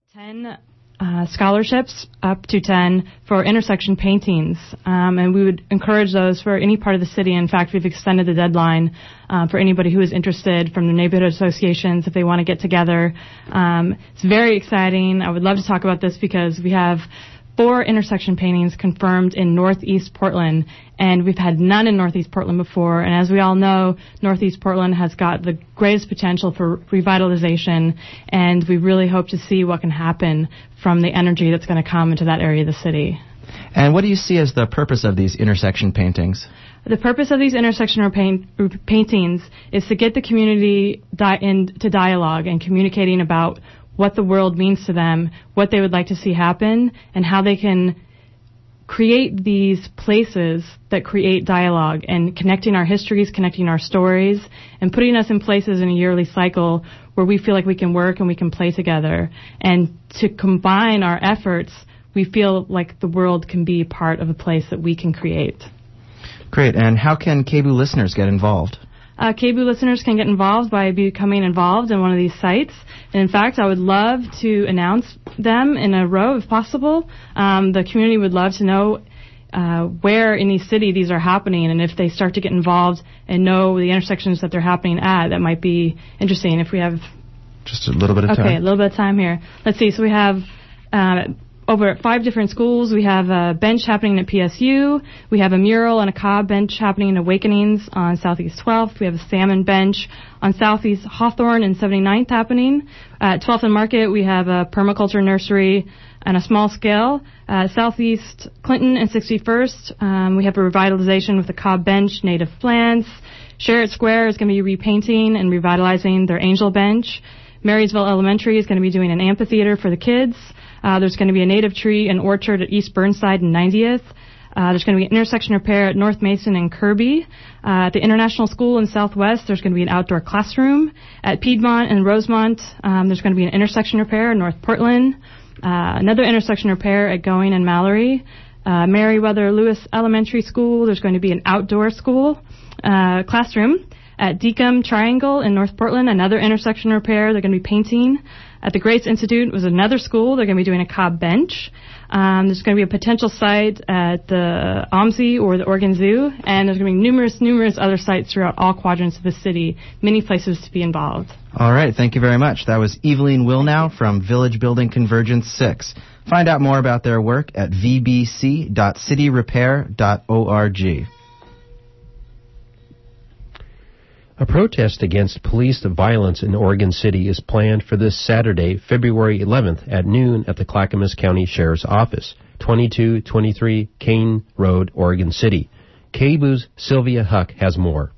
10 scholarships, up to 10, for intersection paintings. And we would encourage those for any part of the city. In fact, we've extended the deadline for anybody who is interested from the neighborhood associations if they want to get together. It's very exciting. I would love to talk about this because we have 4 intersection paintings confirmed in Northeast Portland, and we've had none in Northeast Portland before. And as we all know, Northeast Portland has got the greatest potential for revitalization, and we really hope to see what can happen from the energy that's going to come into that area of the city. And what do you see as the purpose of these intersection paintings? The purpose of these intersection paintings is to get the community into dialogue and communicating about what the world means to them, what they would like to see happen, and how they can create these places that create dialogue and connecting our histories, connecting our stories, and putting us in places in a yearly cycle where we feel like we can work and we can play together. And to combine our efforts, we feel like the world can be part of a place that we can create. Great. And how can KBOO listeners get involved? KBOO listeners can get involved by becoming involved in one of these sites. And in fact, I would love to announce them in a row if possible. The community would love to know where in the city these are happening, and if they start to get involved and know the intersections that they're happening at, that might be interesting. If we have just a little bit of time. Okay, a little bit of time here. Let's see. So we have over at 5 different schools. We have a bench happening at PSU. We have a mural and a cob bench happening in Awakenings on Southeast 12th. We have a salmon bench on Southeast Hawthorne and 79th happening. At 12th and Market, we have a permaculture nursery on a small scale. Southeast Clinton and 61st, we have a revitalization with a cob bench, native plants. Sherritt Square is going to be repainting and revitalizing their angel bench. Marysville Elementary is going to be doing an amphitheater for the kids. There's going to be a native tree and orchard at East Burnside and 90th. There's going to be an intersection repair at North Mason and Kirby. At the International School in Southwest, there's going to be an outdoor classroom. At Piedmont and Rosemont, there's going to be an intersection repair in North Portland. Another intersection repair at Going and Mallory. Meriwether Lewis Elementary School, there's going to be an outdoor school classroom. At Deacom Triangle in North Portland, another intersection repair. They're going to be painting. At the Grace Institute was another school. They're going to be doing a cob bench. There's going to be a potential site at the OMSI or the Oregon Zoo. And there's going to be numerous other sites throughout all quadrants of the city. Many places to be involved. All right. Thank you very much. That was Evelyn Wilnow from Village Building Convergence 6. Find out more about their work at vbc.cityrepair.org. A protest against police violence in Oregon City is planned for this Saturday, February 11th at noon at the Clackamas County Sheriff's Office, 2223 Kane Road, Oregon City. KBOO's Sylvia Huck has more.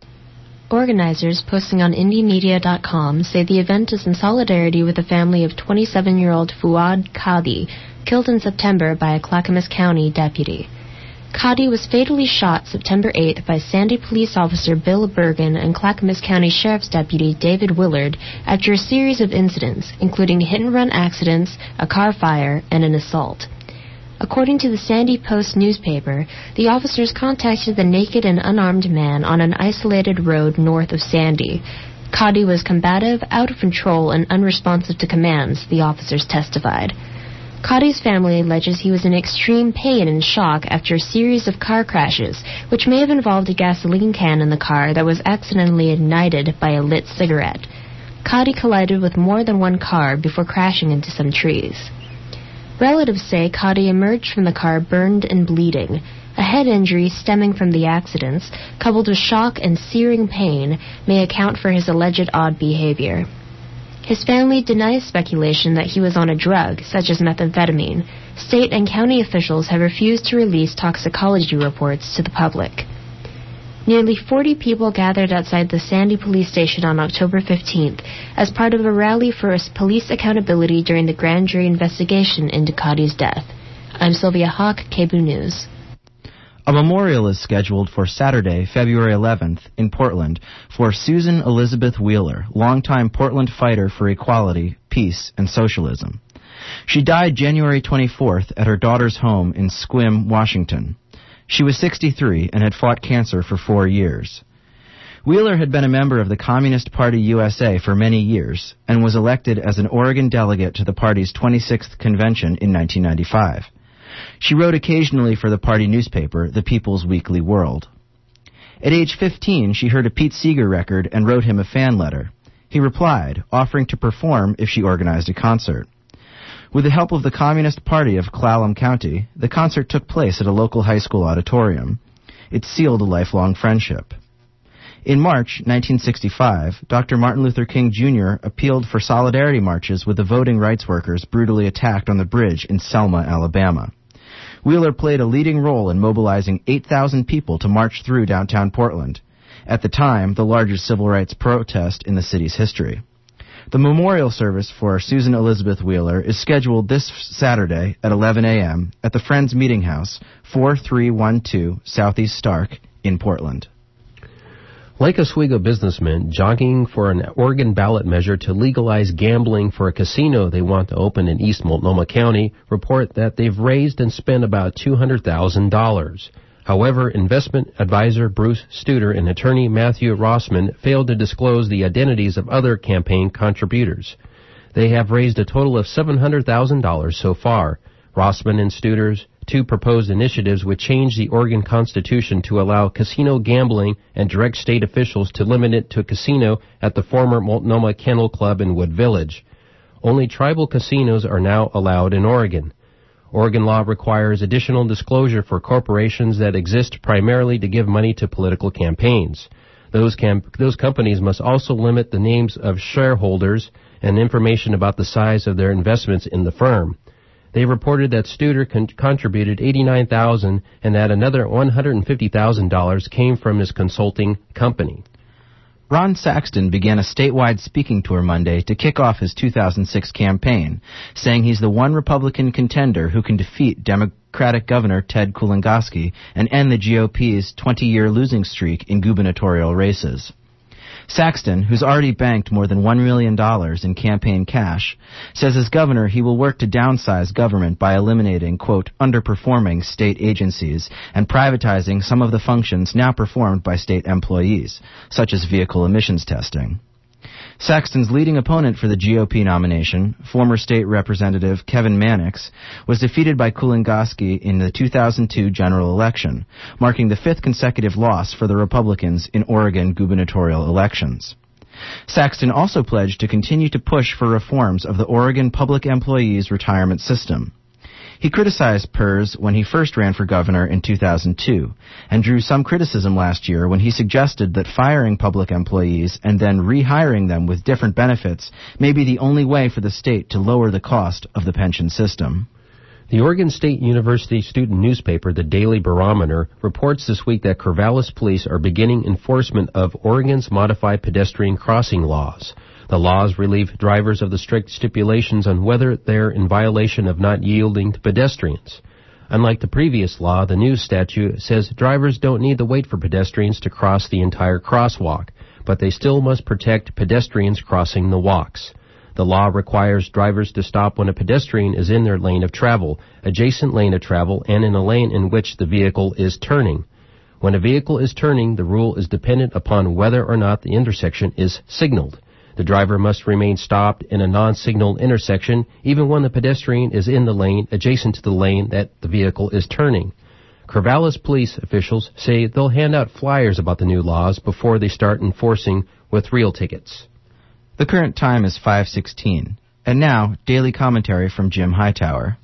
Organizers posting on indiemedia.com say the event is in solidarity with the family of 27-year-old Fuad Qadi, killed in September by a Clackamas County deputy. Qadi was fatally shot September 8th by Sandy Police Officer Bill Bergen and Clackamas County Sheriff's Deputy David Willard after a series of incidents, including hit-and-run accidents, a car fire, and an assault. According to the Sandy Post newspaper, the officers contacted the naked and unarmed man on an isolated road north of Sandy. Qadi was combative, out of control, and unresponsive to commands, the officers testified. Qadi's family alleges he was in extreme pain and shock after a series of car crashes, which may have involved a gasoline can in the car that was accidentally ignited by a lit cigarette. Qadi collided with more than one car before crashing into some trees. Relatives say Qadi emerged from the car burned and bleeding. A head injury stemming from the accidents, coupled with shock and searing pain, may account for his alleged odd behavior. His family denies speculation that he was on a drug, such as methamphetamine. State and county officials have refused to release toxicology reports to the public. Nearly 40 people gathered outside the Sandy police station on October 15th as part of a rally for police accountability during the grand jury investigation into Qadi's death. I'm Sylvia Hawk, KBOO News. A memorial is scheduled for Saturday, February 11th, in Portland, for Susan Elizabeth Wheeler, longtime Portland fighter for equality, peace, and socialism. She died January 24th at her daughter's home in Sequim, Washington. She was 63 and had fought cancer for 4 years. Wheeler had been a member of the Communist Party USA for many years and was elected as an Oregon delegate to the party's 26th convention in 1995. She wrote occasionally for the party newspaper, The People's Weekly World. At age 15, she heard a Pete Seeger record and wrote him a fan letter. He replied, offering to perform if she organized a concert. With the help of the Communist Party of Clallam County, the concert took place at a local high school auditorium. It sealed a lifelong friendship. In March 1965, Dr. Martin Luther King Jr. appealed for solidarity marches with the voting rights workers brutally attacked on the bridge in Selma, Alabama. Wheeler played a leading role in mobilizing 8,000 people to march through downtown Portland, at the time the largest civil rights protest in the city's history. The memorial service for Susan Elizabeth Wheeler is scheduled this Saturday at 11 a.m. at the Friends Meeting House, 4312 Southeast Stark in Portland. Lake Oswego businessmen jogging for an Oregon ballot measure to legalize gambling for a casino they want to open in East Multnomah County report that they've raised and spent about $200,000. However, investment advisor Bruce Studer and attorney Matthew Rossman failed to disclose the identities of other campaign contributors. They have raised a total of $700,000 so far. Rossman and Studer's two proposed initiatives would change the Oregon Constitution to allow casino gambling and direct state officials to limit it to a casino at the former Multnomah Kennel Club in Wood Village. Only tribal casinos are now allowed in Oregon. Oregon law requires additional disclosure for corporations that exist primarily to give money to political campaigns. Those companies must also limit the names of shareholders and information about the size of their investments in the firm. They reported that Studer contributed $89,000 and that another $150,000 came from his consulting company. Ron Saxton began a statewide speaking tour Monday to kick off his 2006 campaign, saying he's the one Republican contender who can defeat Democratic Governor Ted Kulongoski and end the GOP's 20-year losing streak in gubernatorial races. Saxton, who's already banked more than $1 million in campaign cash, says as governor he will work to downsize government by eliminating, quote, underperforming state agencies and privatizing some of the functions now performed by state employees, such as vehicle emissions testing. Saxton's leading opponent for the GOP nomination, former state representative Kevin Mannix, was defeated by Kulongoski in the 2002 general election, marking the fifth consecutive loss for the Republicans in Oregon gubernatorial elections. Saxton also pledged to continue to push for reforms of the Oregon public employees' retirement system. He criticized PERS when he first ran for governor in 2002 and drew some criticism last year when he suggested that firing public employees and then rehiring them with different benefits may be the only way for the state to lower the cost of the pension system. The Oregon State University student newspaper, the Daily Barometer, reports this week that Corvallis police are beginning enforcement of Oregon's modified pedestrian crossing laws. The laws relieve drivers of the strict stipulations on whether they're in violation of not yielding to pedestrians. Unlike the previous law, the new statute says drivers don't need to wait for pedestrians to cross the entire crosswalk, but they still must protect pedestrians crossing the walks. The law requires drivers to stop when a pedestrian is in their lane of travel, adjacent lane of travel, and in a lane in which the vehicle is turning. When a vehicle is turning, the rule is dependent upon whether or not the intersection is signaled. The driver must remain stopped in a non-signaled intersection even when the pedestrian is in the lane adjacent to the lane that the vehicle is turning. Corvallis police officials say they'll hand out flyers about the new laws before they start enforcing with real tickets. The current time is 5:16. And now, daily commentary from Jim Hightower.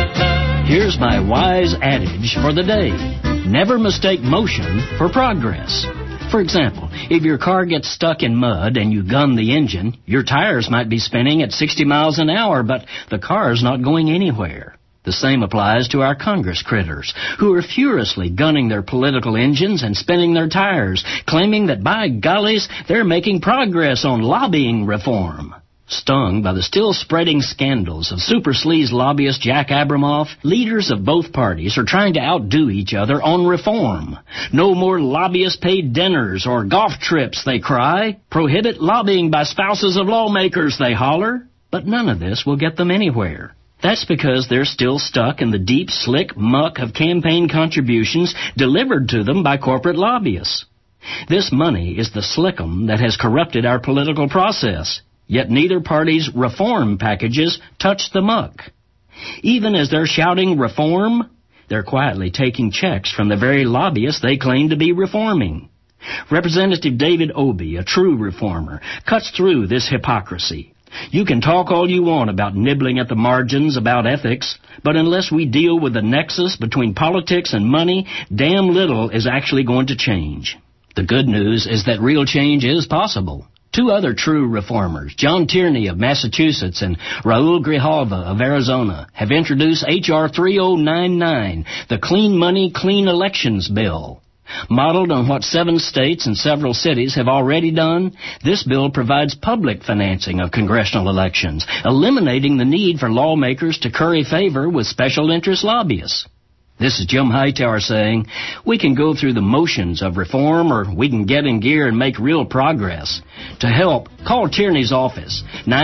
Here's my wise adage for the day. Never mistake motion for progress. For example, if your car gets stuck in mud and you gun the engine, your tires might be spinning at 60 miles an hour, but the car's not going anywhere. The same applies to our Congress critters, who are furiously gunning their political engines and spinning their tires, claiming that, by gollies, they're making progress on lobbying reform. Stung by the still-spreading scandals of super sleaze lobbyist Jack Abramoff, leaders of both parties are trying to outdo each other on reform. No more lobbyist-paid dinners or golf trips, they cry. Prohibit lobbying by spouses of lawmakers, they holler. But none of this will get them anywhere. That's because they're still stuck in the deep, slick muck of campaign contributions delivered to them by corporate lobbyists. This money is the slickum that has corrupted our political process, yet neither party's reform packages touch the muck. Even as they're shouting reform, they're quietly taking checks from the very lobbyists they claim to be reforming. Representative David Obey, a true reformer, cuts through this hypocrisy. You can talk all you want about nibbling at the margins about ethics, but unless we deal with the nexus between politics and money, damn little is actually going to change. The good news is that real change is possible. Two other true reformers, John Tierney of Massachusetts and Raul Grijalva of Arizona, have introduced H.R. 3099, the Clean Money, Clean Elections Bill. Modeled on what 7 states and several cities have already done, this bill provides public financing of congressional elections, eliminating the need for lawmakers to curry favor with special interest lobbyists. This is Jim Hightower saying, we can go through the motions of reform or we can get in gear and make real progress. To help, call Tierney's office,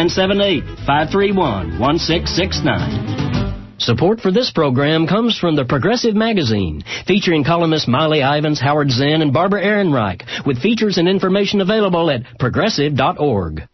978-531-1669. Support for this program comes from the Progressive Magazine, featuring columnists Miley Ivins, Howard Zinn, and Barbara Ehrenreich, with features and information available at progressive.org.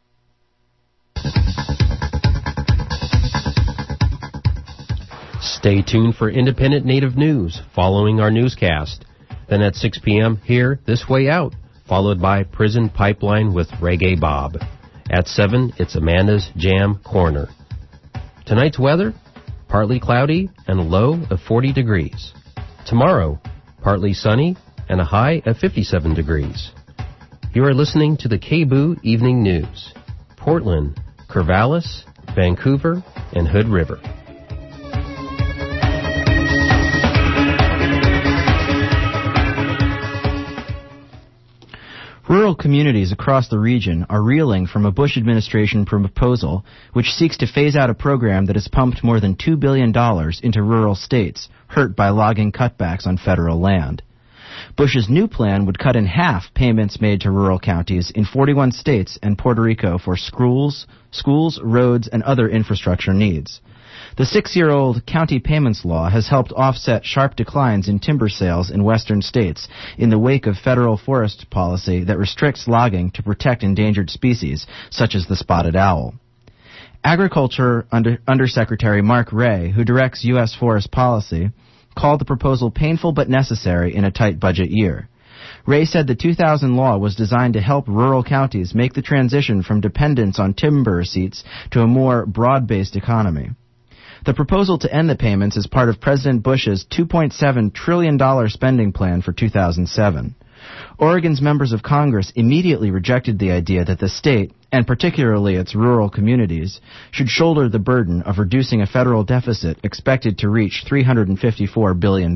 Stay tuned for Independent Native News following our newscast. Then at 6 p.m., hear This Way Out, followed by Prison Pipeline with Reggae Bob. At 7, it's Amanda's Jam Corner. Tonight's weather, partly cloudy and a low of 40 degrees. Tomorrow, partly sunny and a high of 57 degrees. You are listening to the KBOO Evening News. Portland, Corvallis, Vancouver, and Hood River. Rural communities across the region are reeling from a Bush administration proposal which seeks to phase out a program that has pumped more than $2 billion into rural states hurt by logging cutbacks on federal land. Bush's new plan would cut in half payments made to rural counties in 41 states and Puerto Rico for schools, roads, and other infrastructure needs. The 6-year-old county payments law has helped offset sharp declines in timber sales in western states in the wake of federal forest policy that restricts logging to protect endangered species, such as the spotted owl. Agriculture Undersecretary Mark Ray, who directs U.S. forest policy, called the proposal painful but necessary in a tight budget year. Ray said the 2000 law was designed to help rural counties make the transition from dependence on timber receipts to a more broad-based economy. The proposal to end the payments is part of President Bush's $2.7 trillion spending plan for 2007. Oregon's members of Congress immediately rejected the idea that the state, and particularly its rural communities, should shoulder the burden of reducing a federal deficit expected to reach $354 billion.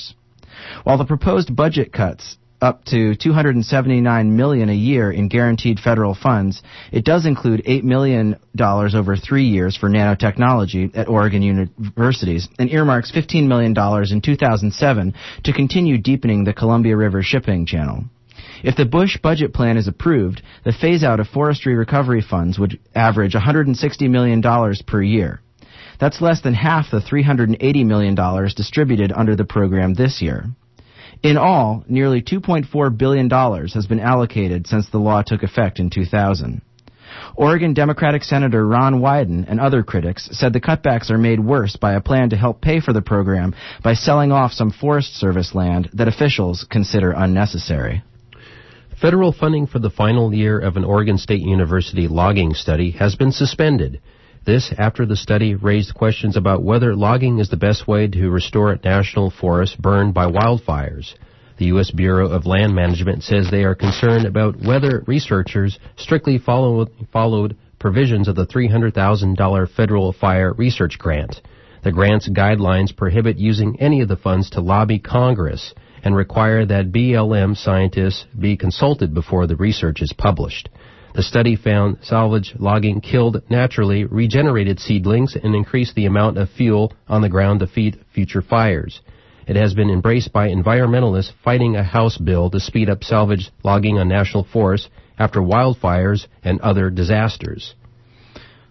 While the proposed budget cuts up to $279 million a year in guaranteed federal funds, it does include $8 million over 3 years for nanotechnology at Oregon universities and earmarks $15 million in 2007 to continue deepening the Columbia River shipping channel. If the Bush budget plan is approved, the phase-out of forestry recovery funds would average $160 million per year. That's less than half the $380 million distributed under the program this year. In all, nearly $2.4 billion has been allocated since the law took effect in 2000. Oregon Democratic Senator Ron Wyden and other critics said the cutbacks are made worse by a plan to help pay for the program by selling off some Forest Service land that officials consider unnecessary. Federal funding for the final year of an Oregon State University logging study has been suspended. This after the study raised questions about whether logging is the best way to restore national forests burned by wildfires. The U.S. Bureau of Land Management says they are concerned about whether researchers strictly followed provisions of the $300,000 federal fire research grant. The grant's guidelines prohibit using any of the funds to lobby Congress and require that BLM scientists be consulted before the research is published. The study found salvage logging killed naturally regenerated seedlings and increased the amount of fuel on the ground to feed future fires. It has been embraced by environmentalists fighting a House bill to speed up salvage logging on national forests after wildfires and other disasters.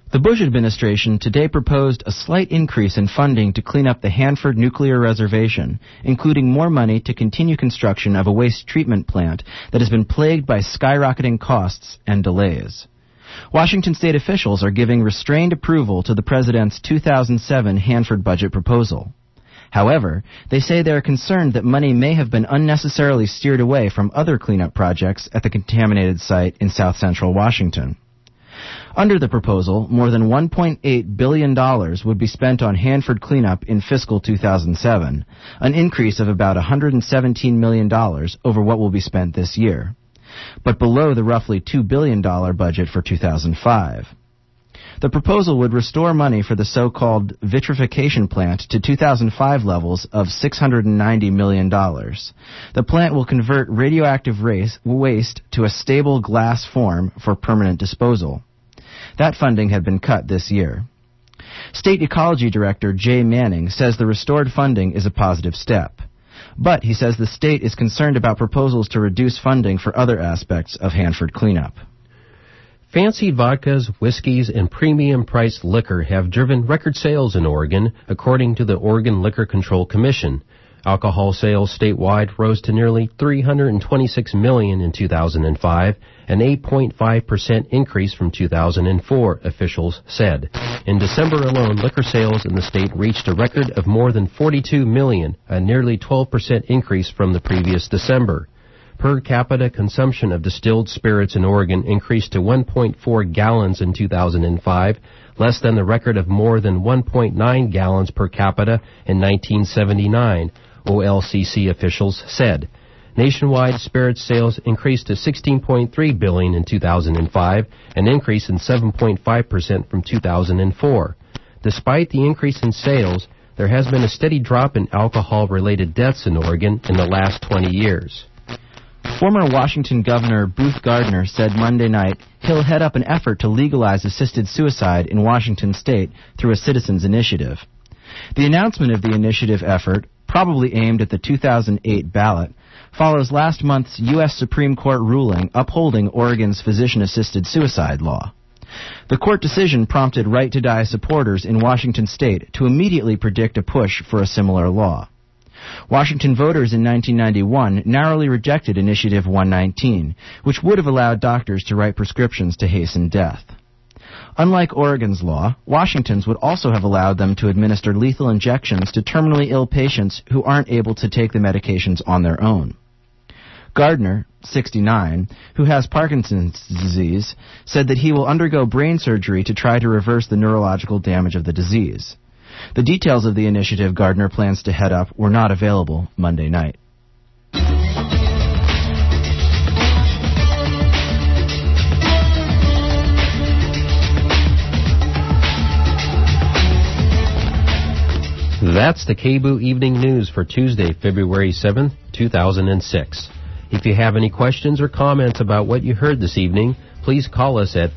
The Bush administration today proposed a slight increase in funding to clean up the Hanford Nuclear Reservation, including more money to continue construction of a waste treatment plant that has been plagued by skyrocketing costs and delays. Washington state officials are giving restrained approval to the president's 2007 Hanford budget proposal. However, they say they are concerned that money may have been unnecessarily steered away from other cleanup projects at the contaminated site in south central Washington. Under the proposal, more than $1.8 billion would be spent on Hanford cleanup in fiscal 2007, an increase of about $117 million over what will be spent this year, but below the roughly $2 billion budget for 2005. The proposal would restore money for the so-called vitrification plant to 2005 levels of $690 million. The plant will convert radioactive waste to a stable glass form for permanent disposal. That funding had been cut this year. State Ecology Director Jay Manning says the restored funding is a positive step. But he says the state is concerned about proposals to reduce funding for other aspects of Hanford cleanup. Fancy vodkas, whiskeys, and premium-priced liquor have driven record sales in Oregon, according to the Oregon Liquor Control Commission. Alcohol sales statewide rose to nearly $326 million in 2005, an 8.5% increase from 2004, officials said. In December alone, liquor sales in the state reached a record of more than $42 million, a nearly 12% increase from the previous December. Per capita consumption of distilled spirits in Oregon increased to 1.4 gallons in 2005, less than the record of more than 1.9 gallons per capita in 1979, OLCC officials said. Nationwide spirits sales increased to $16.3 billion in 2005, an increase in 7.5% from 2004. Despite the increase in sales, there has been a steady drop in alcohol-related deaths in Oregon in the last 20 years. Former Washington Governor Booth Gardner said Monday night he'll head up an effort to legalize assisted suicide in Washington state through a citizens' initiative. The announcement of the initiative effort, probably aimed at the 2008 ballot, follows last month's U.S. Supreme Court ruling upholding Oregon's physician-assisted suicide law. The court decision prompted Right to Die supporters in Washington state to immediately predict a push for a similar law. Washington voters in 1991 narrowly rejected Initiative 119, which would have allowed doctors to write prescriptions to hasten death. Unlike Oregon's law, Washington's would also have allowed them to administer lethal injections to terminally ill patients who aren't able to take the medications on their own. Gardner, 69, who has Parkinson's disease, said that he will undergo brain surgery to try to reverse the neurological damage of the disease. The details of the initiative Gardner plans to head up were not available Monday night. That's the KBOO Evening News for Tuesday, February 7th, 2006. If you have any questions or comments about what you heard this evening, please call us at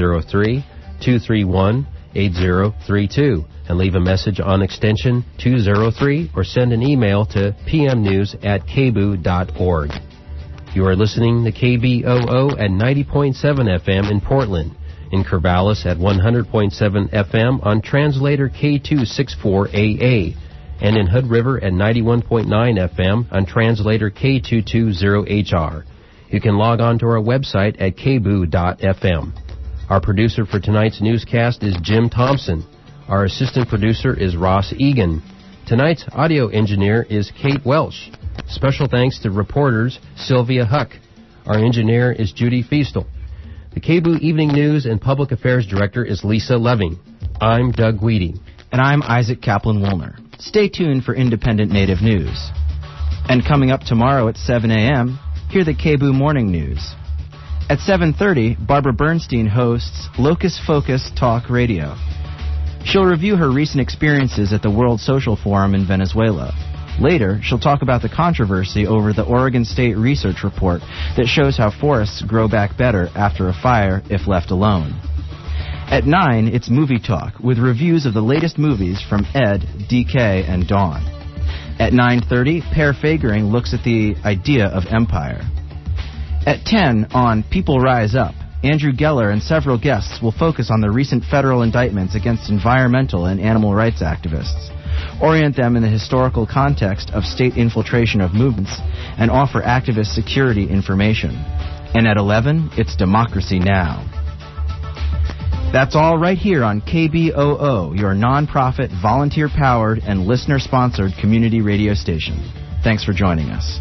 503-231-8032 and leave a message on extension 203 or send an email to pmnews@kboo.org. You are listening to KBOO at 90.7 FM in Portland, in Corvallis at 100.7 FM on translator K264AA, and in Hood River at 91.9 FM on translator K220HR. You can log on to our website at kboo.fm. Our producer for tonight's newscast is Jim Thompson. Our assistant producer is Ross Egan. Tonight's audio engineer is Kate Welsh. Special thanks to reporters Sylvia Huck. Our engineer is Judy Feastel. The KBOO Evening News and Public Affairs Director is Lisa Leving. I'm Doug Weedy. And I'm Isaac Kaplan-Woolner. Stay tuned for independent Native news. And coming up tomorrow at 7 a.m., hear the KBOO Morning News. At 7:30, Barbara Bernstein hosts Locus Focus Talk Radio. She'll review her recent experiences at the World Social Forum in Venezuela. Later, she'll talk about the controversy over the Oregon State research report that shows how forests grow back better after a fire if left alone. At 9, it's Movie Talk with reviews of the latest movies from Ed, DK, and Dawn. At 9:30, Per Fagering looks at the idea of empire. At 10, on People Rise Up, Andrew Geller and several guests will focus on the recent federal indictments against environmental and animal rights activists, orient them in the historical context of state infiltration of movements, and offer activist security information. And at 11, it's Democracy Now! That's all right here on KBOO, your nonprofit, volunteer-powered, and listener-sponsored community radio station. Thanks for joining us.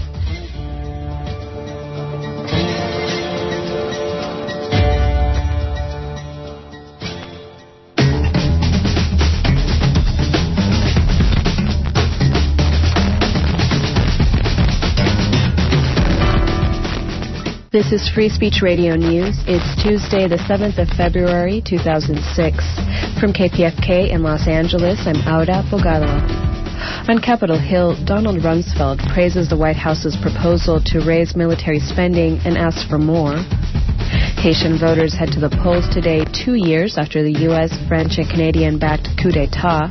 This is Free Speech Radio News. It's Tuesday, the 7th of February, 2006. From KPFK in Los Angeles, I'm Aura Bogado. On Capitol Hill, Donald Rumsfeld praises the White House's proposal to raise military spending and asks for more. Haitian voters head to the polls today, 2 years after the U.S., French, and Canadian-backed coup d'etat.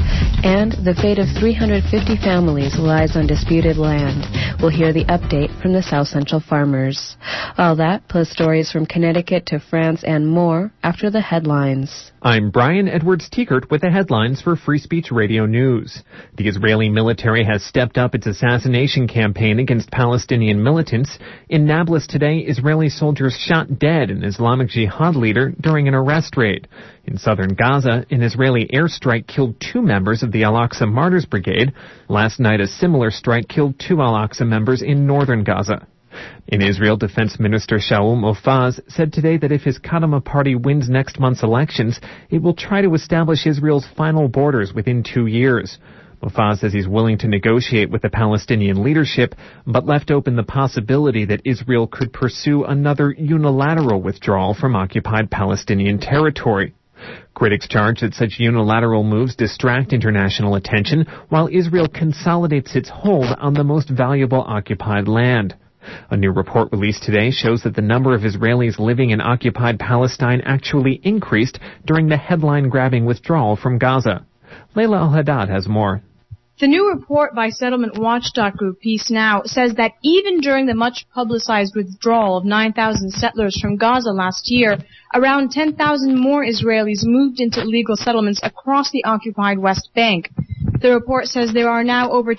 And the fate of 350 families lies on disputed land. We'll hear the update from the South Central farmers. All that, plus stories from Connecticut to France and more, after the headlines. I'm Brian Edwards-Tiekert with the headlines for Free Speech Radio News. The Israeli military has stepped up its assassination campaign against Palestinian militants. In Nablus today, Israeli soldiers shot dead an Islamic Jihad leader during an arrest raid. In southern Gaza, an Israeli airstrike killed 2 members of the Al-Aqsa Martyrs Brigade. Last night, a similar strike killed 2 Al-Aqsa members in northern Gaza. In Israel, Defense Minister Shaul Mofaz said today that if his Kadama party wins next month's elections, it will try to establish Israel's final borders within 2 years. Mofaz says he's willing to negotiate with the Palestinian leadership, but left open the possibility that Israel could pursue another unilateral withdrawal from occupied Palestinian territory. Critics charge that such unilateral moves distract international attention while Israel consolidates its hold on the most valuable occupied land. A new report released today shows that the number of Israelis living in occupied Palestine actually increased during the headline-grabbing withdrawal from Gaza. Layla Al-Haddad has more. The new report by settlement watchdog group Peace Now says that even during the much-publicized withdrawal of 9,000 settlers from Gaza last year, around 10,000 more Israelis moved into illegal settlements across the occupied West Bank. The report says there are now over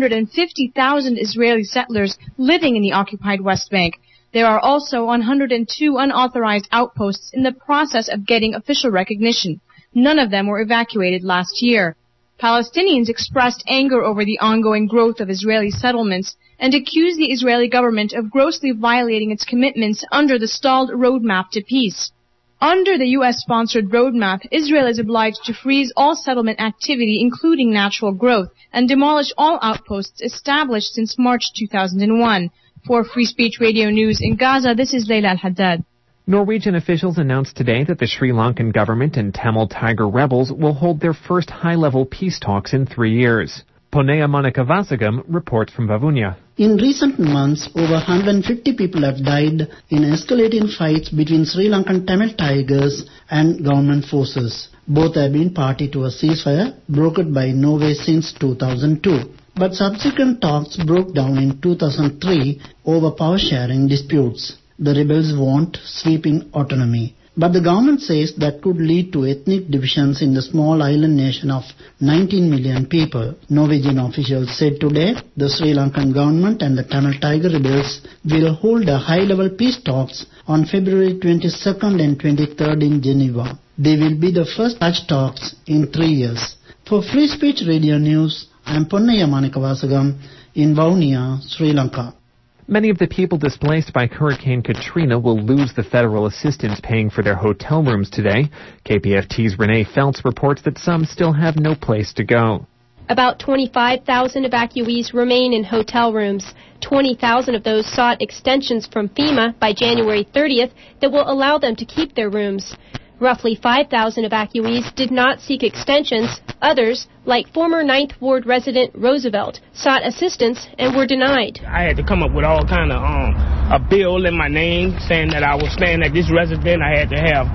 250,000 Israeli settlers living in the occupied West Bank. There are also 102 unauthorized outposts in the process of getting official recognition. None of them were evacuated last year. Palestinians expressed anger over the ongoing growth of Israeli settlements and accused the Israeli government of grossly violating its commitments under the stalled roadmap to peace. Under the U.S.-sponsored roadmap, Israel is obliged to freeze all settlement activity, including natural growth, and demolish all outposts established since March 2001. For Free Speech Radio News in Gaza, this is Layla Al-Haddad. Norwegian officials announced today that the Sri Lankan government and Tamil Tiger rebels will hold their first high-level peace talks in 3 years. Ponea Manikavasagam reports from Vavunia. In recent months, over 150 people have died in escalating fights between Sri Lankan Tamil Tigers and government forces. Both have been party to a ceasefire brokered by Norway since 2002. But subsequent talks broke down in 2003 over power-sharing disputes. The rebels want sweeping autonomy. But the government says that could lead to ethnic divisions in the small island nation of 19 million people. Norwegian officials said today the Sri Lankan government and the Tamil Tiger rebels will hold a high-level peace talks on February 22nd and 23rd in Geneva. They will be the first such talks in 3 years. For Free Speech Radio News, I am Ponnaya Manikavasagam in Vaunia, Sri Lanka. Many of the people displaced by Hurricane Katrina will lose the federal assistance paying for their hotel rooms today. KPFT's Renee Feltz reports that some still have no place to go. About 25,000 evacuees remain in hotel rooms. 20,000 of those sought extensions from FEMA by January 30th that will allow them to keep their rooms. Roughly 5,000 evacuees did not seek extensions. Others, like former 9th Ward resident Roosevelt, sought assistance and were denied. I had to come up with all kind of a bill in my name saying that I was staying at this residence. I had to have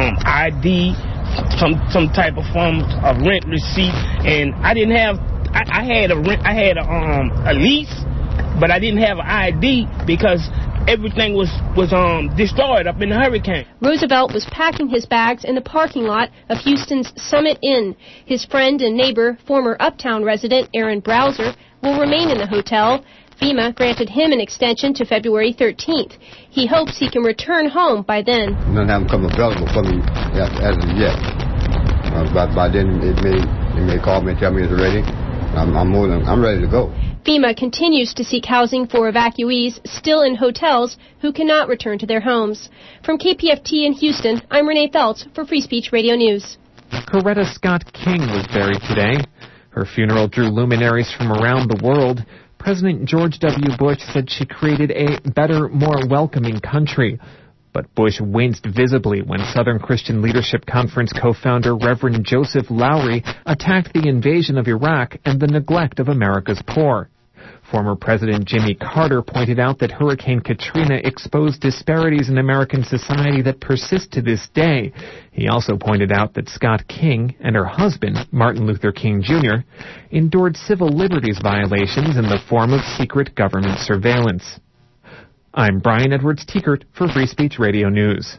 ID, some type of form of rent receipt, and I didn't have. I had a lease, but I didn't have an ID because everything was destroyed up in the hurricane. Roosevelt was packing his bags in the parking lot of Houston's Summit Inn. His friend and neighbor, former Uptown resident Aaron Browser, will remain in the hotel. FEMA granted him an extension to February 13th. He hopes he can return home by then. None haven't come available for me as of yet. But by then, it may call me and tell me it's ready. I'm ready to go. FEMA continues to seek housing for evacuees still in hotels who cannot return to their homes. From KPFT in Houston, I'm Renee Feltz for Free Speech Radio News. Coretta Scott King was buried today. Her funeral drew luminaries from around the world. President George W. Bush said she created a better, more welcoming country. But Bush winced visibly when Southern Christian Leadership Conference co-founder Reverend Joseph Lowry attacked the invasion of Iraq and the neglect of America's poor. Former President Jimmy Carter pointed out that Hurricane Katrina exposed disparities in American society that persist to this day. He also pointed out that Scott King and her husband, Martin Luther King Jr., endured civil liberties violations in the form of secret government surveillance. I'm Brian Edwards Tiekert for Free Speech Radio News.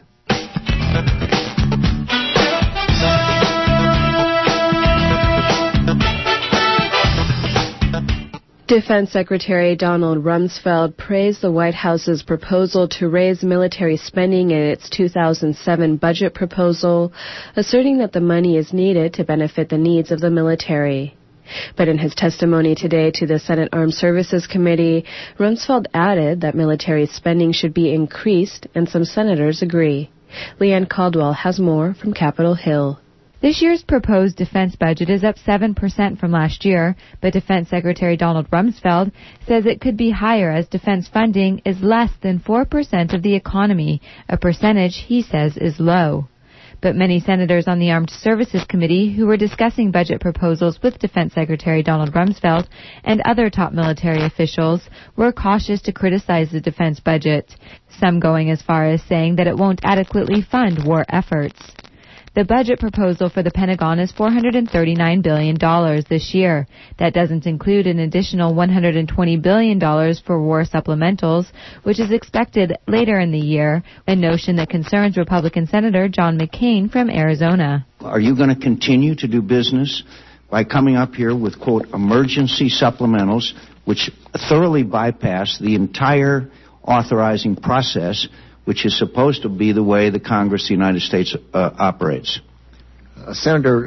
Defense Secretary Donald Rumsfeld praised the White House's proposal to raise military spending in its 2007 budget proposal, asserting that the money is needed to benefit the needs of the military. But in his testimony today to the Senate Armed Services Committee, Rumsfeld added that military spending should be increased, and some senators agree. Leanne Caldwell has more from Capitol Hill. This year's proposed defense budget is up 7% from last year, but Defense Secretary Donald Rumsfeld says it could be higher as defense funding is less than 4% of the economy, a percentage he says is low. But many senators on the Armed Services Committee who were discussing budget proposals with Defense Secretary Donald Rumsfeld and other top military officials were cautious to criticize the defense budget, some going as far as saying that it won't adequately fund war efforts. The budget proposal for the Pentagon is $439 billion this year. That doesn't include an additional $120 billion for war supplementals, which is expected later in the year, a notion that concerns Republican Senator John McCain from Arizona. Are you going to continue to do business by coming up here with, quote, emergency supplementals, which thoroughly bypass the entire authorizing process, which is supposed to be the way the Congress of the United States operates? Senator,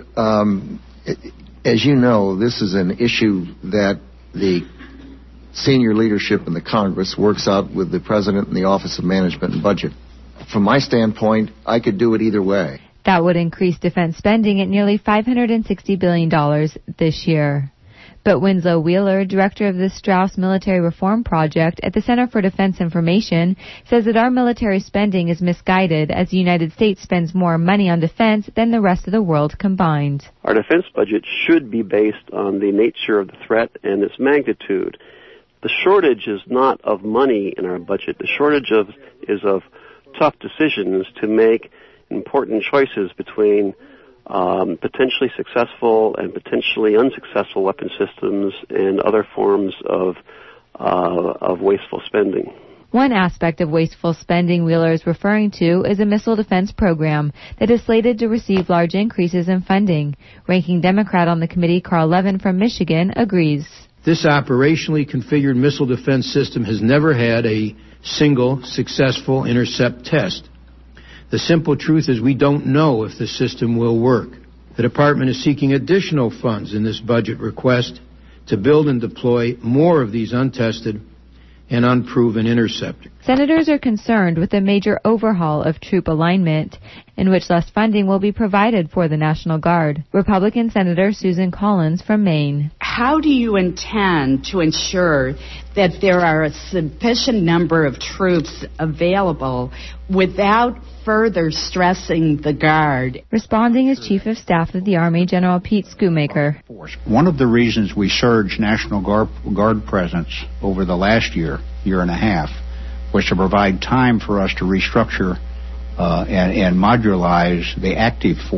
as you know, this is an issue that the senior leadership in the Congress works out with the President and the Office of Management and Budget. From my standpoint, I could do it either way. That would increase defense spending at nearly $560 billion this year. But Winslow Wheeler, director of the Strauss Military Reform Project at the Center for Defense Information, says that our military spending is misguided as the United States spends more money on defense than the rest of the world combined. Our defense budget should be based on the nature of the threat and its magnitude. The shortage is not of money in our budget. The shortage is of tough decisions to make important choices between potentially successful and potentially unsuccessful weapon systems and other forms of wasteful spending. One aspect of wasteful spending Wheeler is referring to is a missile defense program that is slated to receive large increases in funding. Ranking Democrat on the committee Carl Levin from Michigan agrees. This operationally configured missile defense system has never had a single successful intercept test. The simple truth is we don't know if the system will work. The department is seeking additional funds in this budget request to build and deploy more of these untested and unproven interceptors. Senators are concerned with a major overhaul of troop alignment, in which less funding will be provided for the National Guard. Republican Senator Susan Collins from Maine. How do you intend to ensure that there are a sufficient number of troops available without further stressing the Guard? Responding is Chief of Staff of the Army General Pete Schoomaker. One of the reasons we surged National Guard presence over the last year and a half, was to provide time for us to restructure and modularize the active force.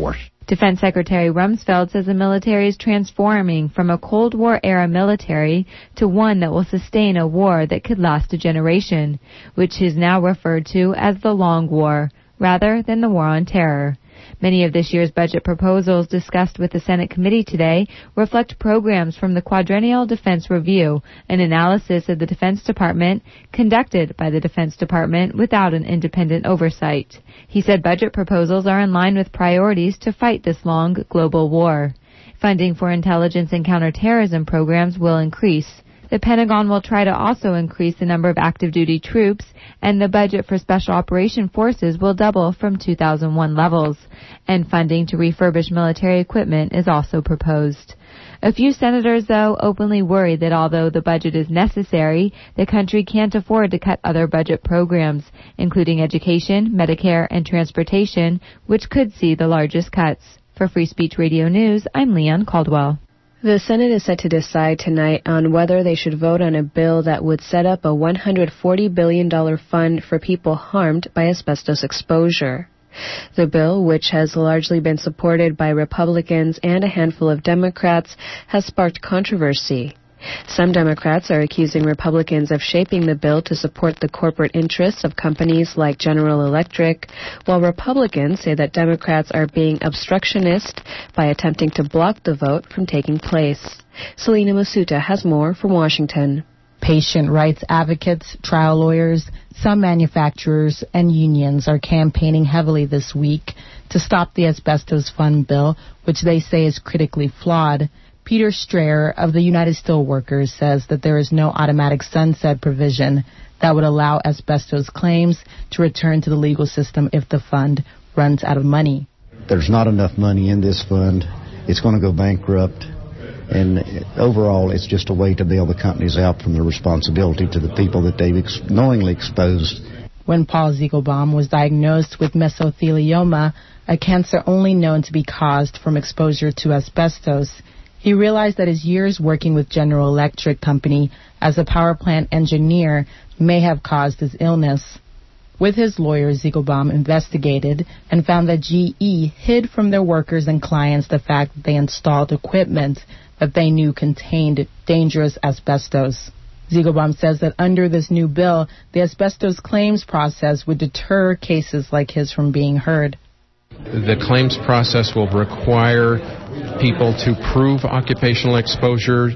Defense Secretary Rumsfeld says the military is transforming from a Cold War-era military to one that will sustain a war that could last a generation, which is now referred to as the Long War, rather than the War on Terror. Many of this year's budget proposals discussed with the Senate committee today reflect programs from the Quadrennial Defense Review, an analysis of the Defense Department conducted by the Defense Department without an independent oversight. He said budget proposals are in line with priorities to fight this long global war. Funding for intelligence and counterterrorism programs will increase. The Pentagon will try to also increase the number of active duty troops, and the budget for Special Operation Forces will double from 2001 levels. And funding to refurbish military equipment is also proposed. A few senators, though, openly worry that although the budget is necessary, the country can't afford to cut other budget programs, including education, Medicare, and transportation, which could see the largest cuts. For Free Speech Radio News, I'm Leon Caldwell. The Senate is set to decide tonight on whether they should vote on a bill that would set up a $140 billion fund for people harmed by asbestos exposure. The bill, which has largely been supported by Republicans and a handful of Democrats, has sparked controversy. Some Democrats are accusing Republicans of shaping the bill to support the corporate interests of companies like General Electric, while Republicans say that Democrats are being obstructionist by attempting to block the vote from taking place. Selena Masuta has more from Washington. Patient rights advocates, trial lawyers, some manufacturers, and unions are campaigning heavily this week to stop the asbestos fund bill, which they say is critically flawed. Peter Strayer of the United Steelworkers says that there is no automatic sunset provision that would allow asbestos claims to return to the legal system if the fund runs out of money. There's not enough money in this fund. It's going to go bankrupt. And overall, it's just a way to bail the companies out from their responsibility to the people that they've knowingly exposed. When Paul Ziegelbaum was diagnosed with mesothelioma, a cancer only known to be caused from exposure to asbestos, he realized that his years working with General Electric Company as a power plant engineer may have caused his illness. With his lawyer, Ziegelbaum investigated and found that GE hid from their workers and clients the fact that they installed equipment that they knew contained dangerous asbestos. Ziegelbaum says that under this new bill, the asbestos claims process would deter cases like his from being heard. The claims process will require people to prove occupational exposure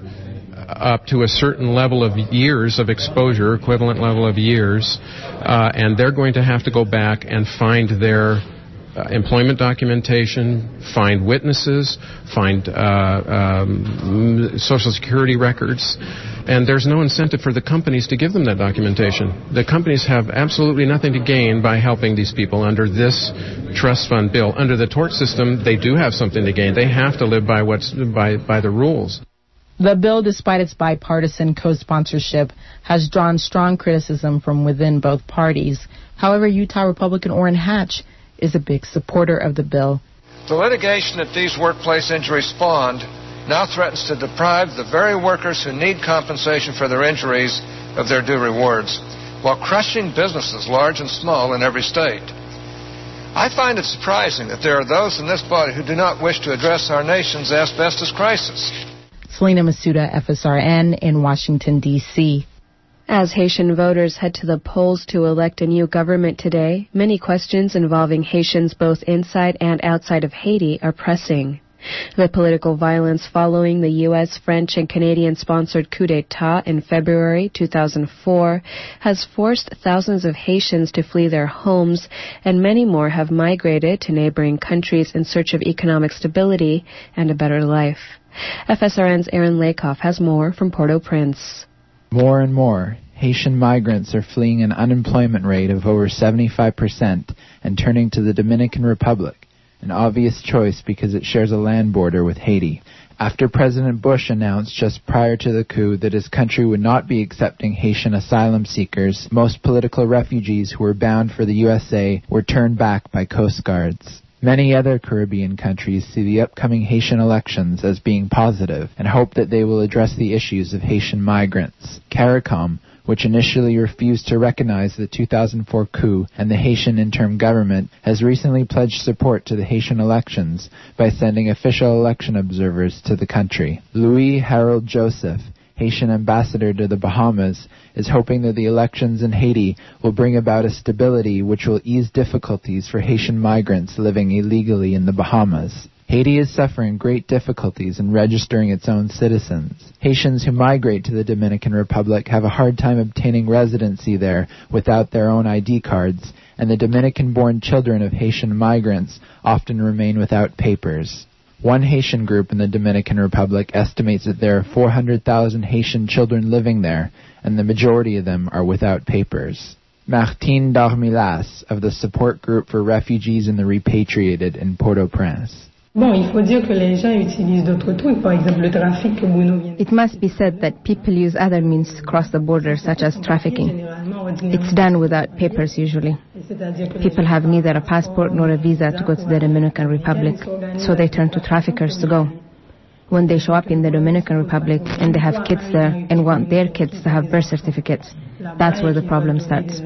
up to a certain level of years of exposure, equivalent level of years, and they're going to have to go back and find their employment documentation, find witnesses, find Social Security records, and there's no incentive for the companies to give them that documentation. The companies have absolutely nothing to gain by helping these people under this trust fund bill. Under the tort system, they do have something to gain. They have to live by by the rules. The bill, despite its bipartisan co-sponsorship, has drawn strong criticism from within both parties. However, Utah Republican Orrin Hatch is a big supporter of the bill. The litigation that these workplace injuries spawned now threatens to deprive the very workers who need compensation for their injuries of their due rewards, while crushing businesses large and small in every state. I find it surprising that there are those in this body who do not wish to address our nation's asbestos crisis. Selena Masuda, FSRN, in Washington, D.C. As Haitian voters head to the polls to elect a new government today, many questions involving Haitians both inside and outside of Haiti are pressing. The political violence following the U.S., French, and Canadian-sponsored coup d'etat in February 2004 has forced thousands of Haitians to flee their homes, and many more have migrated to neighboring countries in search of economic stability and a better life. FSRN's Aaron Lakoff has more from Port-au-Prince. More and more Haitian migrants are fleeing an unemployment rate of over 75% and turning to the Dominican Republic, an obvious choice because it shares a land border with Haiti. After President Bush announced just prior to the coup that his country would not be accepting Haitian asylum seekers, most political refugees who were bound for the USA were turned back by Coast Guards. Many other Caribbean countries see the upcoming Haitian elections as being positive and hope that they will address the issues of Haitian migrants. CARICOM, which initially refused to recognize the 2004 coup and the Haitian interim government, has recently pledged support to the Haitian elections by sending official election observers to the country. Louis Harold Joseph, Haitian ambassador to the Bahamas, is hoping that the elections in Haiti will bring about a stability which will ease difficulties for Haitian migrants living illegally in the Bahamas. Haiti is suffering great difficulties in registering its own citizens. Haitians who migrate to the Dominican Republic have a hard time obtaining residency there without their own ID cards, and the Dominican-born children of Haitian migrants often remain without papers. One Haitian group in the Dominican Republic estimates that there are 400,000 Haitian children living there, and the majority of them are without papers. Martine Darmilas of the Support Group for Refugees and the Repatriated in Port-au-Prince. It must be said that people use other means to cross the border, such as trafficking. It's done without papers usually. People have neither a passport nor a visa to go to the Dominican Republic, so they turn to traffickers to go. When they show up in the Dominican Republic and they have kids there and want their kids to have birth certificates, that's where the problem starts.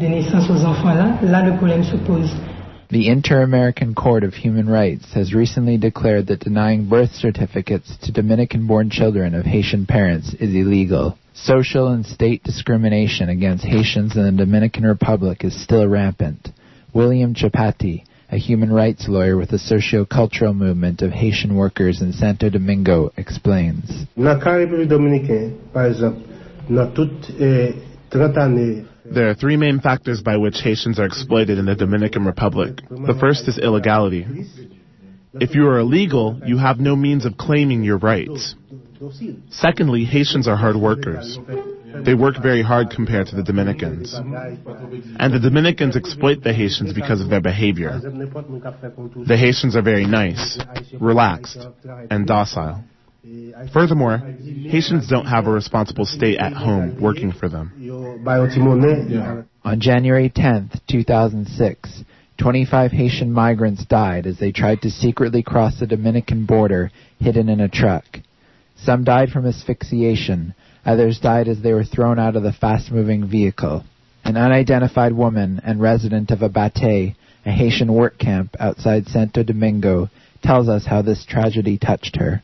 The Inter-American Court of Human Rights has recently declared that denying birth certificates to Dominican-born children of Haitian parents is illegal. Social and state discrimination against Haitians in the Dominican Republic is still rampant. William Chapati, a human rights lawyer with the socio-cultural movement of Haitian workers in Santo Domingo, explains. There are three main factors by which Haitians are exploited in the Dominican Republic. The first is illegality. If you are illegal, you have no means of claiming your rights. Secondly, Haitians are hard workers. They work very hard compared to the Dominicans. And the Dominicans exploit the Haitians because of their behavior. The Haitians are very nice, relaxed, and docile. Furthermore, Haitians don't have a responsible state at home working for them. On January 10th, 2006, 25 Haitian migrants died as they tried to secretly cross the Dominican border hidden in a truck. Some died from asphyxiation, others died as they were thrown out of the fast-moving vehicle. An unidentified woman and resident of Abate, a Haitian work camp outside Santo Domingo, tells us how this tragedy touched her.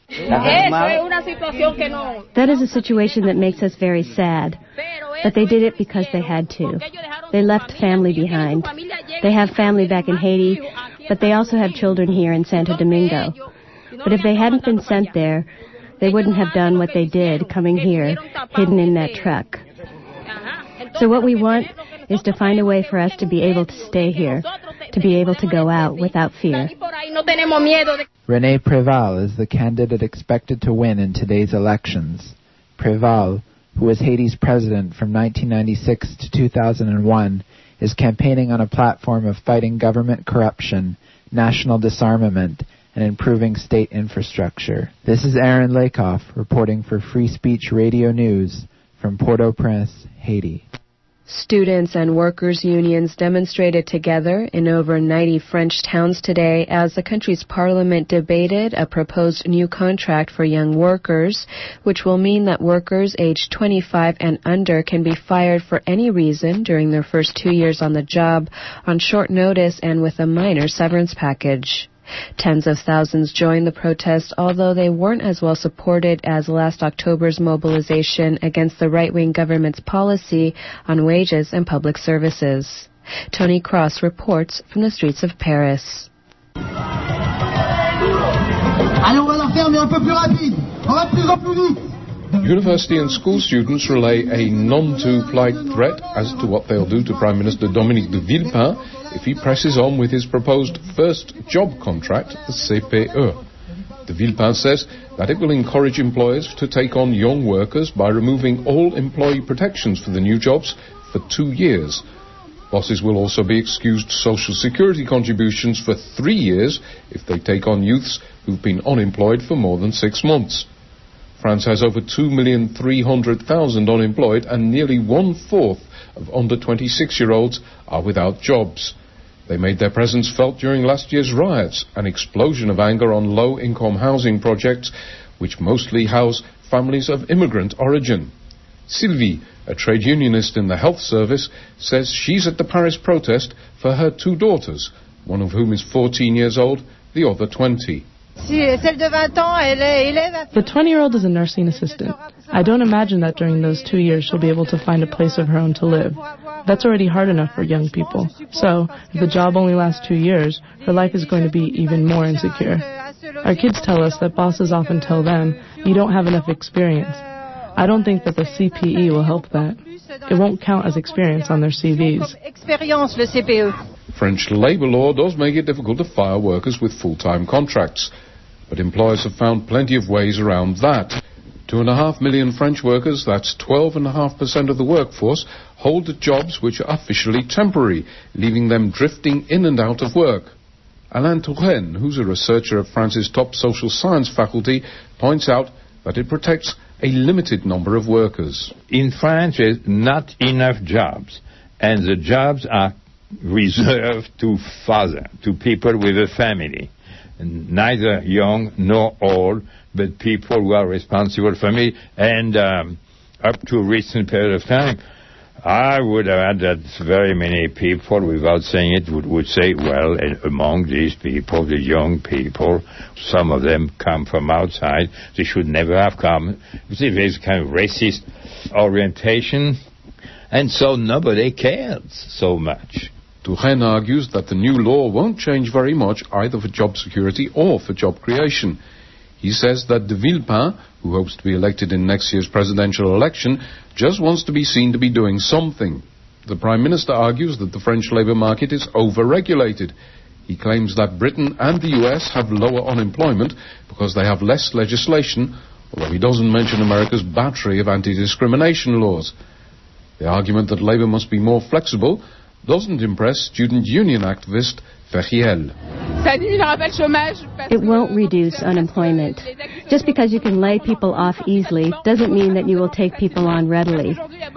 That is a situation that makes us very sad. But they did it because they had to. They left family behind. They have family back in Haiti, but they also have children here in Santo Domingo. But if they hadn't been sent there, they wouldn't have done what they did coming here, hidden in that truck. So what we want is to find a way for us to be able to stay here, to be able to go out without fear. René Préval is the candidate expected to win in today's elections. Préval, who was Haiti's president from 1996 to 2001, is campaigning on a platform of fighting government corruption, national disarmament, and improving state infrastructure. This is Aaron Lakoff reporting for Free Speech Radio News from Port-au-Prince, Haiti. Students and workers' unions demonstrated together in over 90 French towns today as the country's parliament debated a proposed new contract for young workers, which will mean that workers aged 25 and under can be fired for any reason during their first 2 years on the job on short notice and with a minor severance package. Tens of thousands joined the protest, although they weren't as well supported as last October's mobilization against the right-wing government's policy on wages and public services. Tony Cross reports from the streets of Paris. University and school students relay a none-too-polite threat as to what they'll do to Prime Minister Dominique de Villepin if he presses on with his proposed first job contract, the CPE. De Villepin says that it will encourage employers to take on young workers by removing all employee protections for the new jobs for 2 years. Bosses will also be excused Social Security contributions for 3 years if they take on youths who've been unemployed for more than 6 months. France has over 2,300,000 unemployed, and nearly 1/4 of under 26-year-olds are without jobs. They made their presence felt during last year's riots, an explosion of anger on low-income housing projects which mostly house families of immigrant origin. Sylvie, a trade unionist in the health service, says she's at the Paris protest for her 2 daughters, one of whom is 14 years old, the other 20. The 20-year-old is a nursing assistant. I don't imagine that during those 2 years she'll be able to find a place of her own to live. That's already hard enough for young people. So, if the job only lasts 2 years, her life is going to be even more insecure. Our kids tell us that bosses often tell them, you don't have enough experience. I don't think that the CPE will help that. It won't count as experience on their CVs. French labour law does make it difficult to fire workers with full-time contracts, but employers have found plenty of ways around that. 2.5 million French workers, that's 12.5% of the workforce, hold jobs which are officially temporary, leaving them drifting in and out of work. Alain Touraine, who's a researcher at France's top social science faculty, points out that it protects a limited number of workers. In France, there's not enough jobs, and the jobs are reserved to father, to people with a family, neither young nor old, but people who are responsible for me. And up to a recent period of time, I would add that very many people, without saying it, would say, well, among these people, the young people, some of them come from outside. They should never have come. You see, there's kind of racist orientation, and so nobody cares so much. Touraine argues that the new law won't change very much either for job security or for job creation. He says that de Villepin, who hopes to be elected in next year's presidential election, just wants to be seen to be doing something. The Prime Minister argues that the French labour market is over-regulated. He claims that Britain and the US have lower unemployment because they have less legislation, although he doesn't mention America's battery of anti-discrimination laws. The argument that labour must be more flexible doesn't impress student union activist Ferriel. It won't reduce unemployment. Just because you can lay people off easily doesn't mean that you will take people on readily.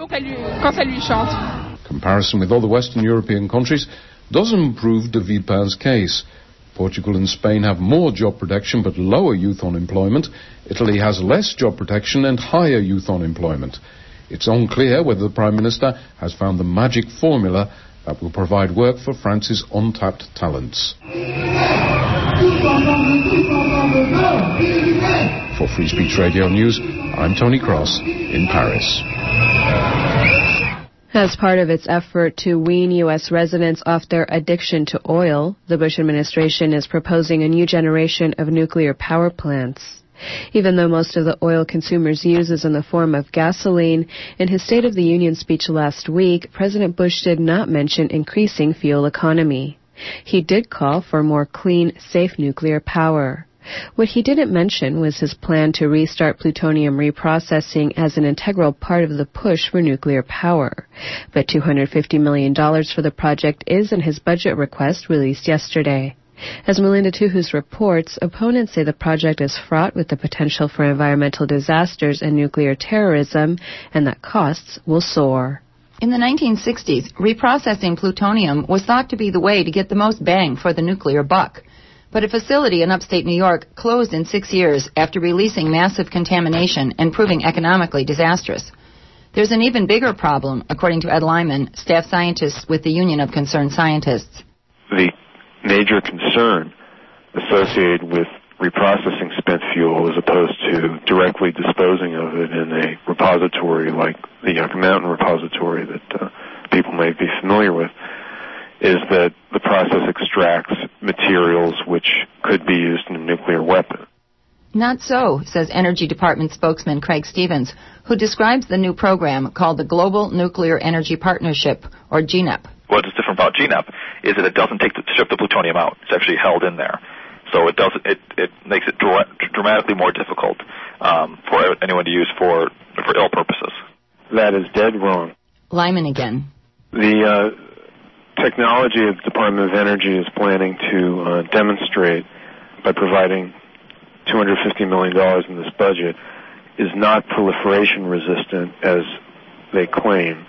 Comparison with other Western European countries doesn't prove de Villepin's case. Portugal and Spain have more job protection but lower youth unemployment. Italy has less job protection and higher youth unemployment. It's unclear whether the Prime Minister has found the magic formula that will provide work for France's untapped talents. For Free Speech Radio News, I'm Tony Cross in Paris. As part of its effort to wean U.S. residents off their addiction to oil, the Bush administration is proposing a new generation of nuclear power plants. Even though most of the oil consumers use is in the form of gasoline, in his State of the Union speech last week, President Bush did not mention increasing fuel economy. He did call for more clean, safe nuclear power. What he didn't mention was his plan to restart plutonium reprocessing as an integral part of the push for nuclear power. But $250 million for the project is in his budget request released yesterday. As Melinda Tuhus reports, opponents say the project is fraught with the potential for environmental disasters and nuclear terrorism, and that costs will soar. In the 1960s, reprocessing plutonium was thought to be the way to get the most bang for the nuclear buck. But a facility in upstate New York closed in 6 years after releasing massive contamination and proving economically disastrous. There's an even bigger problem, according to Ed Lyman, staff scientist with the Union of Concerned Scientists. The major concern associated with reprocessing spent fuel as opposed to directly disposing of it in a repository like the Yucca Mountain repository that people may be familiar with is that the process extracts materials which could be used in a nuclear weapon. Not so, says Energy Department spokesman Craig Stevens, who describes the new program called the Global Nuclear Energy Partnership, or GNEP. What is different about GNEP is that it doesn't strip the plutonium out. It's actually held in there. So it makes it dramatically more difficult for anyone to use for ill purposes. That is dead wrong. Lyman again. The technology the Department of Energy is planning to demonstrate by providing $250 million in this budget is not proliferation resistant as they claim.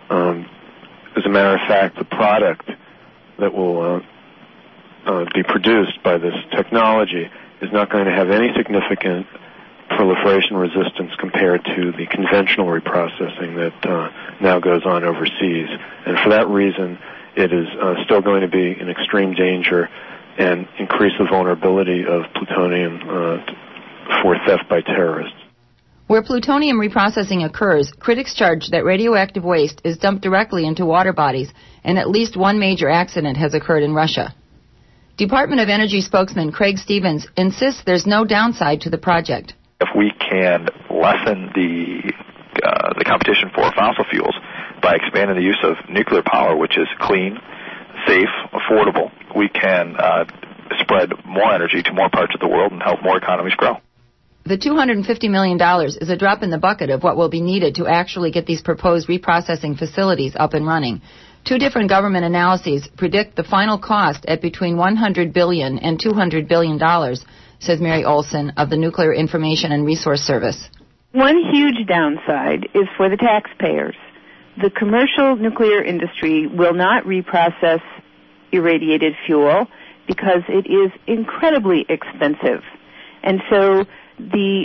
As a matter of fact, the product that will be produced by this technology is not going to have any significant proliferation resistance compared to the conventional reprocessing that now goes on overseas. And for that reason, it is still going to be an extreme danger and increase the vulnerability of plutonium for theft by terrorists. Where plutonium reprocessing occurs, critics charge that radioactive waste is dumped directly into water bodies, and at least one major accident has occurred in Russia. Department of Energy spokesman Craig Stevens insists there's no downside to the project. If we can lessen the competition for fossil fuels by expanding the use of nuclear power, which is clean, safe, affordable, we can spread more energy to more parts of the world and help more economies grow. The $250 million is a drop in the bucket of what will be needed to actually get these proposed reprocessing facilities up and running. Two different government analyses predict the final cost at between $100 billion and $200 billion, says Mary Olson of the Nuclear Information and Resource Service. One huge downside is for the taxpayers. The commercial nuclear industry will not reprocess irradiated fuel because it is incredibly expensive. And so the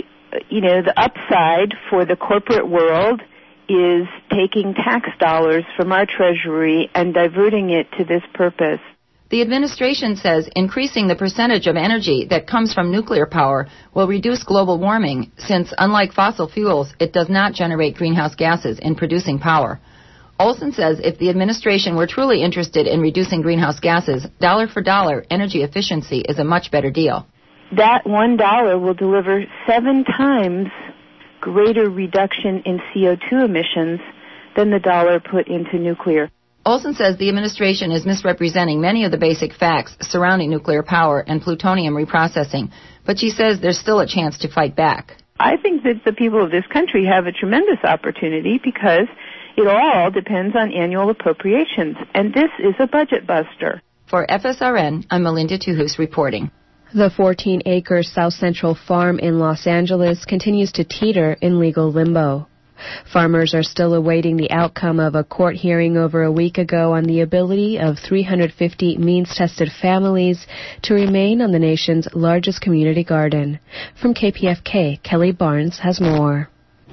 upside for the corporate world is taking tax dollars from our treasury and diverting it to this purpose. The administration says increasing the percentage of energy that comes from nuclear power will reduce global warming, since unlike fossil fuels, it does not generate greenhouse gases in producing power. Olson says if the administration were truly interested in reducing greenhouse gases, dollar for dollar, energy efficiency is a much better deal. That $1 will deliver 7 times greater reduction in CO2 emissions than the dollar put into nuclear. Olson says the administration is misrepresenting many of the basic facts surrounding nuclear power and plutonium reprocessing, but she says there's still a chance to fight back. I think that the people of this country have a tremendous opportunity because it all depends on annual appropriations, and this is a budget buster. For FSRN, I'm Melinda Tuhus reporting. The 14-acre South Central farm in Los Angeles continues to teeter in legal limbo. Farmers are still awaiting the outcome of a court hearing over a week ago on the ability of 350 means-tested families to remain on the nation's largest community garden. From KPFK, Kelly Barnes has more.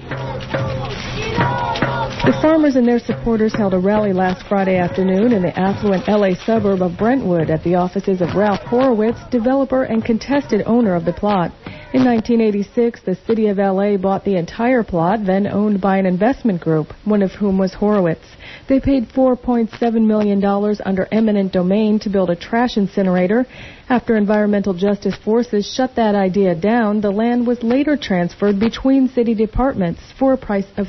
The farmers and their supporters held a rally last Friday afternoon in the affluent L.A. suburb of Brentwood at the offices of Ralph Horowitz, developer and contested owner of the plot. In 1986, the city of L.A. bought the entire plot, then owned by an investment group, one of whom was Horowitz. They paid $4.7 million under eminent domain to build a trash incinerator. After environmental justice forces shut that idea down, the land was later transferred between city departments for a price of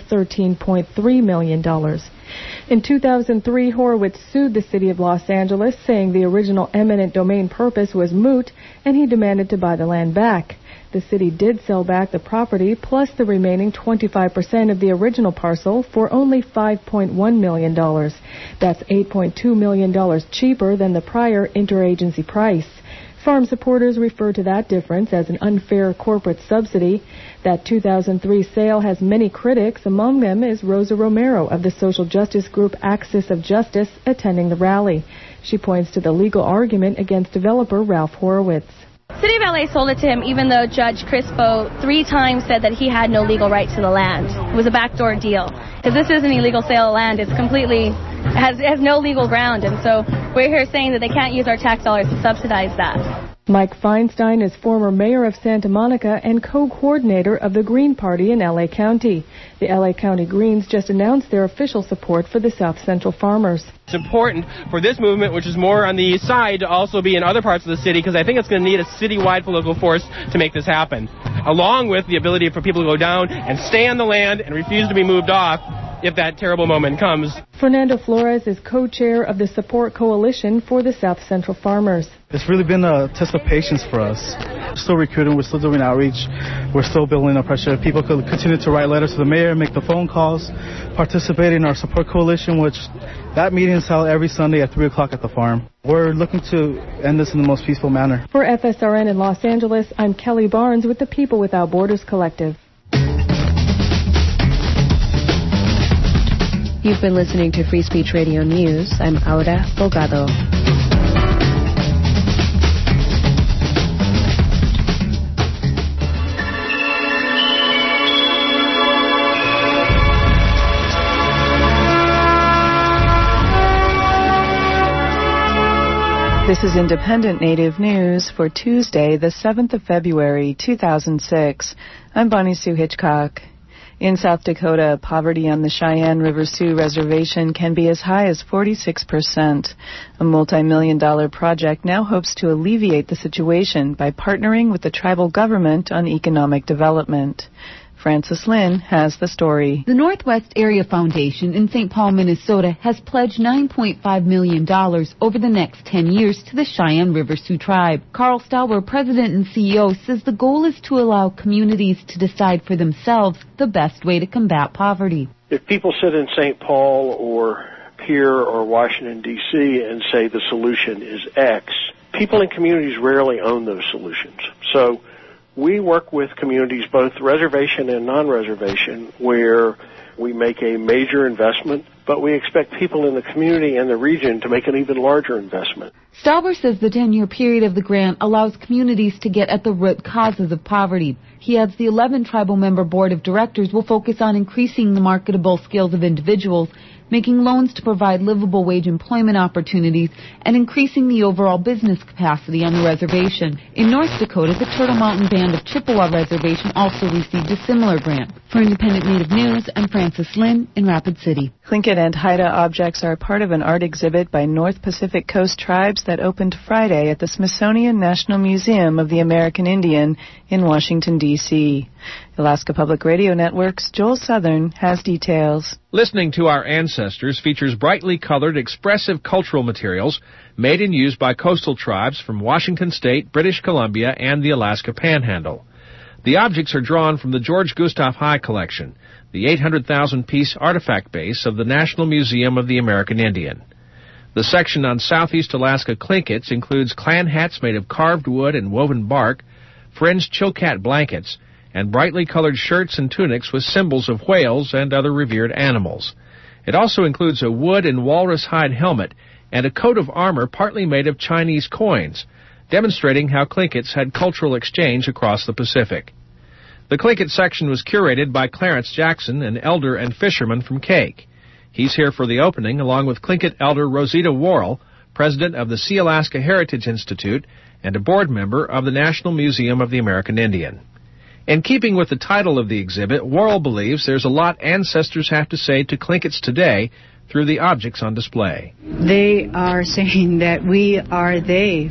$13.3 million. In 2003, Horowitz sued the city of Los Angeles, saying the original eminent domain purpose was moot, and he demanded to buy the land back. The city did sell back the property, plus the remaining 25% of the original parcel, for only $5.1 million. That's $8.2 million cheaper than the prior interagency price. Farm supporters refer to that difference as an unfair corporate subsidy. That 2003 sale has many critics. Among them is Rosa Romero of the social justice group Axis of Justice, attending the rally. She points to the legal argument against developer Ralph Horowitz. City of LA sold it to him even though Judge Crispo 3 times said that he had no legal right to the land. It was a backdoor deal. Because this is an illegal sale of land. It's completely, has no legal ground. And so we're here saying that they can't use our tax dollars to subsidize that. Mike Feinstein is former mayor of Santa Monica and co-coordinator of the Green Party in L.A. County. The L.A. County Greens just announced their official support for the South Central farmers. It's important for this movement, which is more on the east side, to also be in other parts of the city, because I think it's going to need a citywide political force to make this happen, along with the ability for people to go down and stay on the land and refuse to be moved off if that terrible moment comes. Fernando Flores is co-chair of the Support Coalition for the South Central farmers. It's really been a test of patience for us. We're still recruiting, we're still doing outreach, we're still building up pressure. People could continue to write letters to the mayor, make the phone calls, participate in our Support Coalition, which that meeting is held every Sunday at 3 o'clock at the farm. We're looking to end this in the most peaceful manner. For FSRN in Los Angeles, I'm Kelly Barnes with the People Without Borders Collective. You've been listening to Free Speech Radio News. I'm Aura Bogado. This is Independent Native News for Tuesday, the 7th of February, 2006. I'm Bonnie Sue Hitchcock. In South Dakota, poverty on the Cheyenne River Sioux Reservation can be as high as 46%. A multi-million-dollar project now hopes to alleviate the situation by partnering with the tribal government on economic development. Frances Lynn has the story. The Northwest Area Foundation in St. Paul, Minnesota has pledged $9.5 million over the next 10 years to the Cheyenne River Sioux tribe. Carl Stauber, president and CEO, says the goal is to allow communities to decide for themselves the best way to combat poverty. If people sit in St. Paul or here or Washington, D.C. and say the solution is X, people in communities rarely own those solutions. So we work with communities, both reservation and non-reservation, where we make a major investment, but we expect people in the community and the region to make an even larger investment. Stauber says the 10-year period of the grant allows communities to get at the root causes of poverty. He adds the 11 tribal member board of directors will focus on increasing the marketable skills of individuals, making loans to provide livable wage employment opportunities, and increasing the overall business capacity on the reservation. In North Dakota, the Turtle Mountain Band of Chippewa Reservation also received a similar grant. For Independent Native News, I'm Frances Lynn in Rapid City. Tlingit and Haida objects are part of an art exhibit by North Pacific Coast tribes that opened Friday at the Smithsonian National Museum of the American Indian in Washington, D.C. Alaska Public Radio Network's Joel Southern has details. Listening to Our Ancestors features brightly colored, expressive cultural materials made and used by coastal tribes from Washington State, British Columbia, and the Alaska Panhandle. The objects are drawn from the George Gustav High Collection, the 800,000-piece artifact base of the National Museum of the American Indian. The section on Southeast Alaska Tlinkits includes clan hats made of carved wood and woven bark, fringed Chilkat blankets, and brightly colored shirts and tunics with symbols of whales and other revered animals. It also includes a wood and walrus hide helmet and a coat of armor partly made of Chinese coins, demonstrating how Tlinkits had cultural exchange across the Pacific. The Tlingit section was curated by Clarence Jackson, an elder and fisherman from Cake. He's here for the opening, along with Tlingit elder Rosita Worrell, president of the Sea-Alaska Heritage Institute and a board member of the National Museum of the American Indian. In keeping with the title of the exhibit, Worrell believes there's a lot ancestors have to say to Tlinkits today through the objects on display. They are saying that we are they,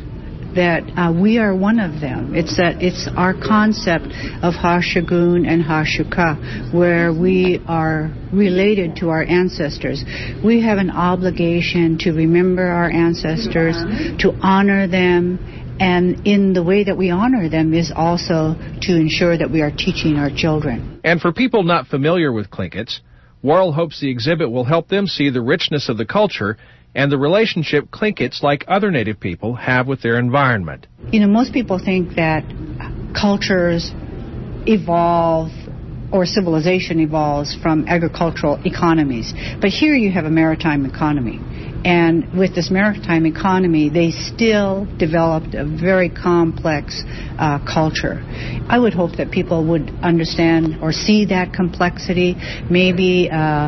that we are one of them. It's our concept of Ha-Shagun and Ha-Shuka, where we are related to our ancestors. We have an obligation to remember our ancestors, to honor them, and in the way that we honor them is also to ensure that we are teaching our children. And for people not familiar with Tlinkits, Worrell hopes the exhibit will help them see the richness of the culture and the relationship Tlinkits, like other Native people, have with their environment. You know, most people think that cultures evolve or civilization evolves from agricultural economies. But here you have a maritime economy. And with this maritime economy, they still developed a very complex culture. I would hope that people would understand or see that complexity, maybe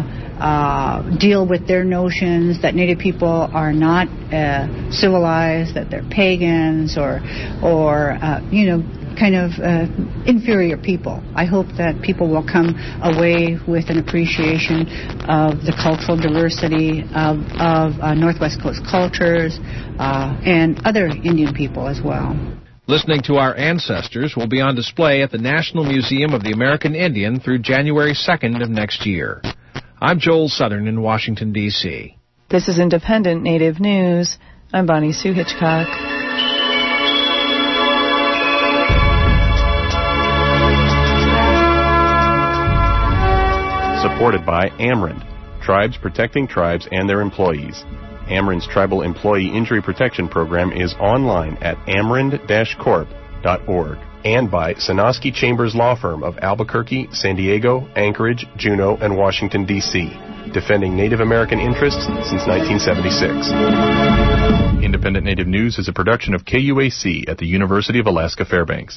deal with their notions that Native people are not civilized, that they're pagans or kind of inferior people. I hope that people will come away with an appreciation of the cultural diversity of Northwest Coast cultures and other Indian people as well. Listening to Our Ancestors will be on display at the National Museum of the American Indian through January 2nd of next year. I'm Joel Southern in Washington, D.C. This is Independent Native News. I'm Bonnie Sue Hitchcock. Supported by Ameren, Tribes Protecting Tribes and Their Employees. Ameren's Tribal Employee Injury Protection Program is online at ameren-corp.org. And by Sanoski Chambers Law Firm of Albuquerque, San Diego, Anchorage, Juneau, and Washington, D.C., defending Native American interests since 1976. Independent Native News is a production of KUAC at the University of Alaska Fairbanks.